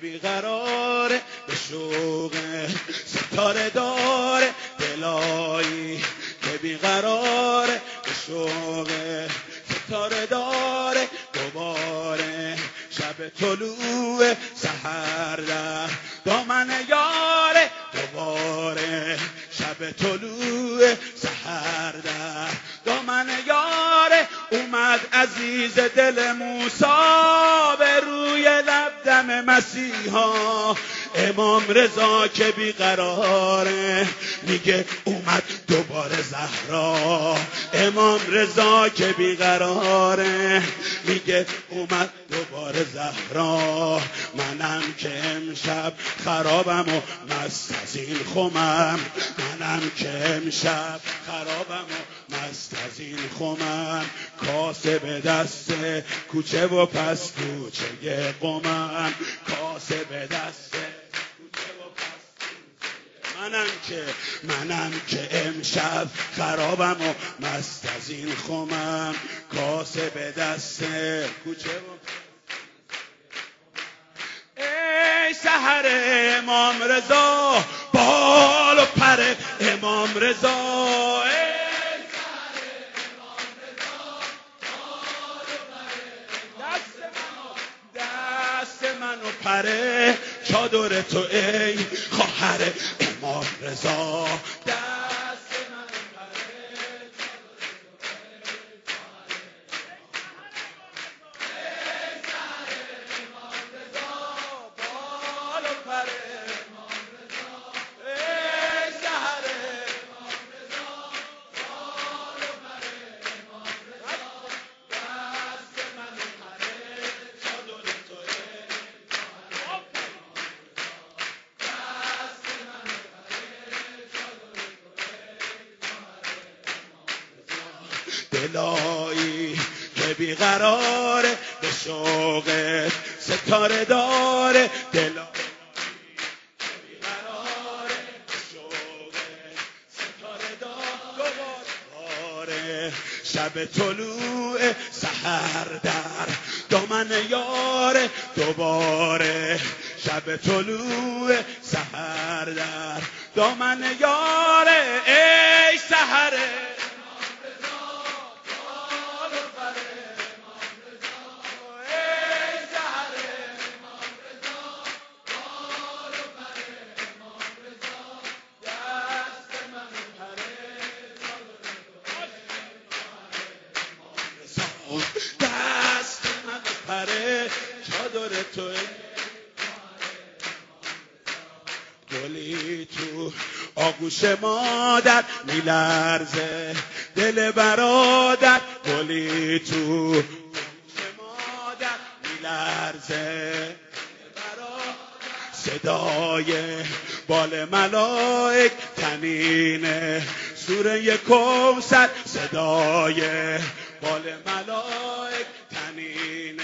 بیقراره، به شوق ستاره داره، دلایی که بیقراره، به شوق ستاره داره. دوباره شب طلوع سحر در دامن یاره، دوباره شب طلوع سحر در دامن یاره. اومد عزیز دل موسی به روی لب دم مسیحا، امام رضا که بیقراره میگه اومد دوباره زهرا، امام رضا که بیقراره میگه اومد دوباره زهرا. منم که امشب خرابم و مست از این خمم، منم که امشب خرابم و مست از این خمم. کاسه به دست کوچه و پس کوچه قمم، کاسه به دست کوچه و پس کوچه. منم که امشب خرابم و مست از این خمم، کاسه به دست کوچه و ای سحر امام رضا، بال و پر امام رضا، ای سحر امام رضا، بال و پر دست من و پر چادر تو ای خواهر امام رضا، دست من و پر دلایی که بیقراره، به شوق ستاره داره، دلایی که بیقراره، به شوق ستاره داره. شب طلوع سحر در دامن یاره، دوباره شب طلوع سحر در دامن یاره. ای سحر دست من پره چادر تو، گلی تو آغوش مادر میلرزه دل برادر، گلی تو آغوش مادر میلرزه صدای بال ملائک طنین سوره کوثر، صدای بال ملائک طنین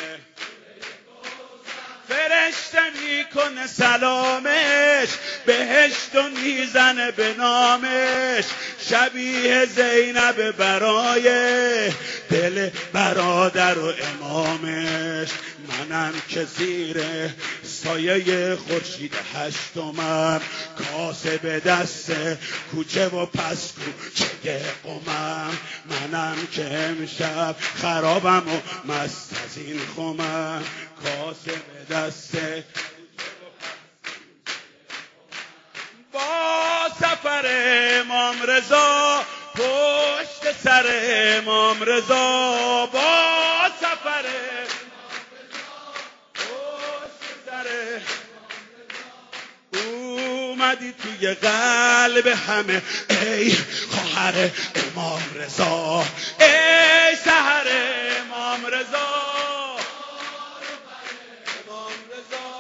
فرشته میکنه سلامش، بهشت و میزنه به نامش، شبیه زینب برای دل برادر و امامش. منم که زیر سایه خورشید هشتمم، کاسه به دست کوچه و پس کوچه قمم. منم که امشب خرابم و مست از این خمم، کاسه به دست با سفر امام رضا، پشت سر امام رضا، با سفر پشت سر اومدی توی قلب همه، ای خواهر امام رضا، ای سحر امام رضا، امام رضا.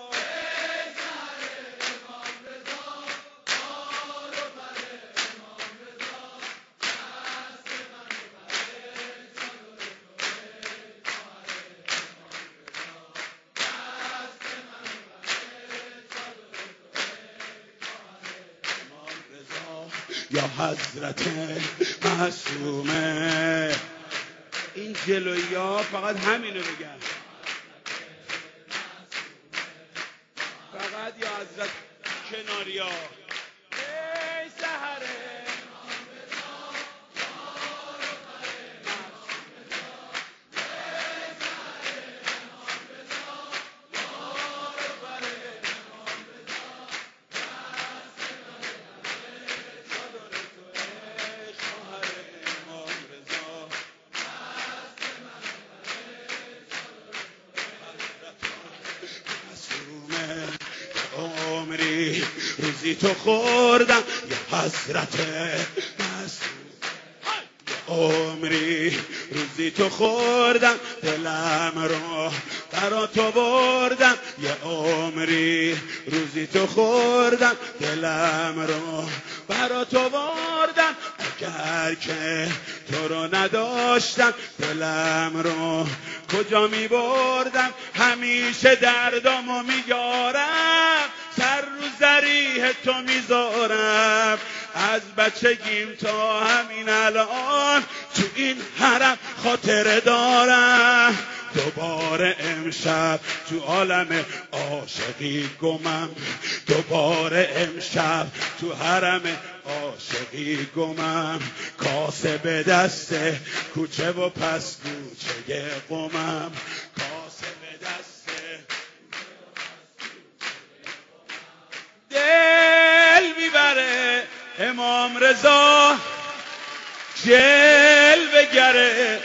یا حضرت معصومه، این جلویی ها فقط همینو بگن، یا حضرت کناریا ای سحره عمری روزی تو خوردم یا حضرت معصوم عمری روزی تو خوردم دلم رو برا تو بردم یه عمری روزی تو خوردم دلم رو برا تو بردم اگر که تو رو نداشتم دلم رو کجا می بردم همیشه دردامو میگارم سر رو ذریح تو میذارم از بچگیم تا همین الان تو این حرم خاطره دارم دوباره امشب تو عالم عاشقی گمم دوباره امشب تو حرم عاشقی گمم کاسه به دست کوچه و پس کوچه قمم کاسه به دست دل میبره امام رضا جلوه گره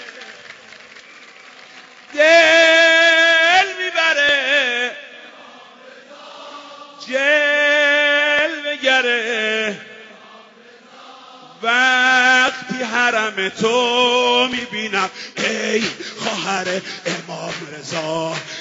دل میبره جلوه گره وقتی حرم تو میبینم ای خواهر امام رضا